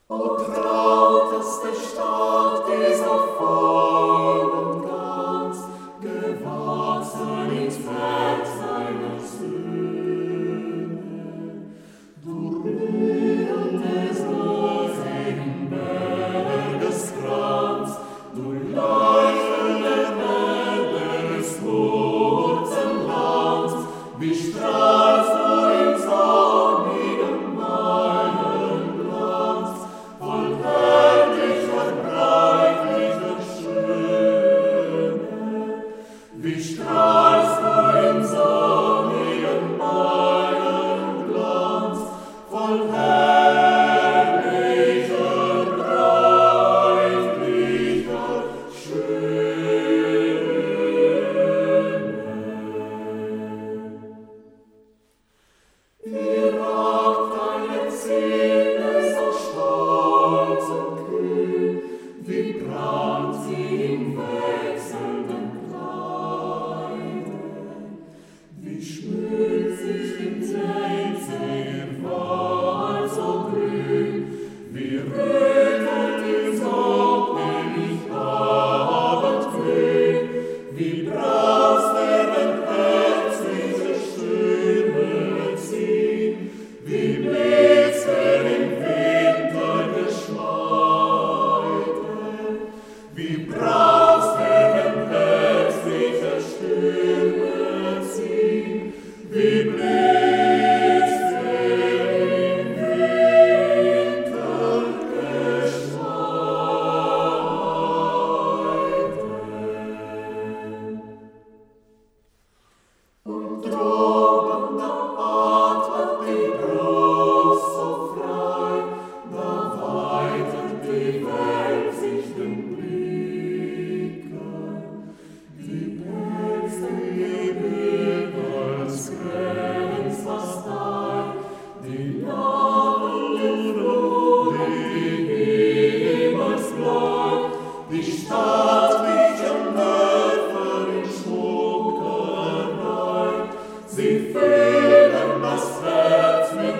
O trauteste Stadt, die so voll und ganz gewachsen ins Werk seiner Söhne, durchrührend des rosigen Berges Kranz, durchleuchtende Wälder des Wurzellands, wie strahlst du im sonnigen Mailenglanz, voll herrlicher, bräutlicher Schöne. Wie strahlst du im sonnigen Mailenglanz, voll herrlicher, bräutlicher Schöne. Wie ragt deine Zinne so stolz und kühn, wie prangt sie im wechselnden Kleide, wie schmückt sich im Tänze ihr Wald so grün, wie rötet ihr sonnenlig Abendgrün, wie braust deren herzliche Stürme ziehen, wie blitzt im Winter geschmeidet, wie braust deren herzliche Stürme ziehen, wie blitzt im Winter geschmeidet. Und droben da atmet die Brust so frei, da weitet die Welt sich den Blicken, die päpstliche Bilder des Grens fast ein, die Nadelrot, die Himmelsblau, die stattlichen Dörfer in Schmuckerei, sie füllen das Herz mit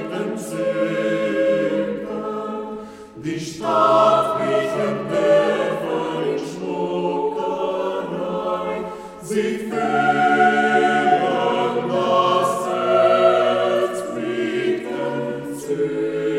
Entzücken. Die stattlichen Dörfer in Schmuckerei, sie füllen das Herz mit Entzücken. Und droben da atmet die Brust so frei, da weitet die Welt sich den Blicken, die päpstliche Bilder des Grens fast ein, die Nadelrot, die Himmelsblau, die stattlichen Dörfer in Schmuckerei, sie füllen das Herz mit Entzücken. Die stattlichen Dörfer in Schmuckerei, sie füllen das Herz mit Entzücken. Die stattlichen Dörfer in Schmuckerei, sie füllen